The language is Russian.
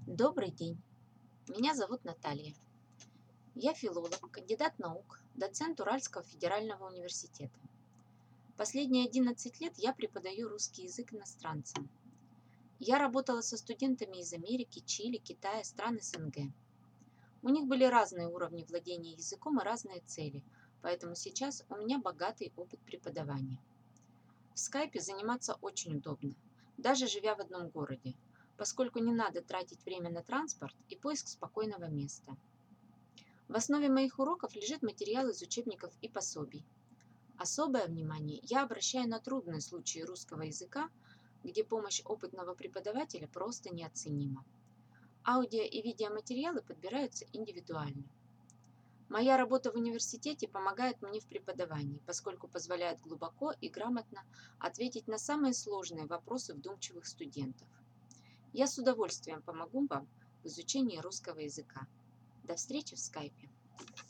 Добрый день, меня зовут Наталья. Я филолог, кандидат наук, доцент Уральского федерального университета. Последние 11 лет я преподаю русский язык иностранцам. Я работала со студентами из Америки, Чили, Китая, стран СНГ. У них были разные уровни владения языком и разные цели, поэтому сейчас у меня богатый опыт преподавания. В скайпе заниматься очень удобно, даже живя в одном городе, поскольку не надо тратить время на транспорт и поиск спокойного места. В основе моих уроков лежит материал из учебников и пособий. Особое внимание я обращаю на трудные случаи русского языка, где помощь опытного преподавателя просто неоценима. Аудио и видеоматериалы подбираются индивидуально. Моя работа в университете помогает мне в преподавании, поскольку позволяет глубоко и грамотно ответить на самые сложные вопросы вдумчивых студентов. Я с удовольствием помогу вам в изучении русского языка. До встречи в скайпе.